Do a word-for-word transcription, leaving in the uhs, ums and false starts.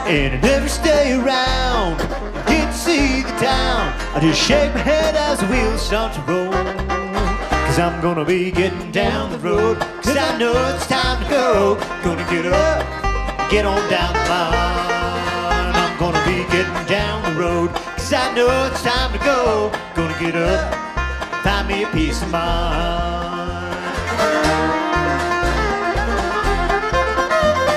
And I never stay around, get to see the town. I just shake my head as the wheels start to roll. Cause I'm gonna be getting down the road. Cause I know it's time to go. Gonna get up, get on down the line. I'm gonna be getting down the road. Cause I know it's time to go. Gonna get up, find me a peace of mind.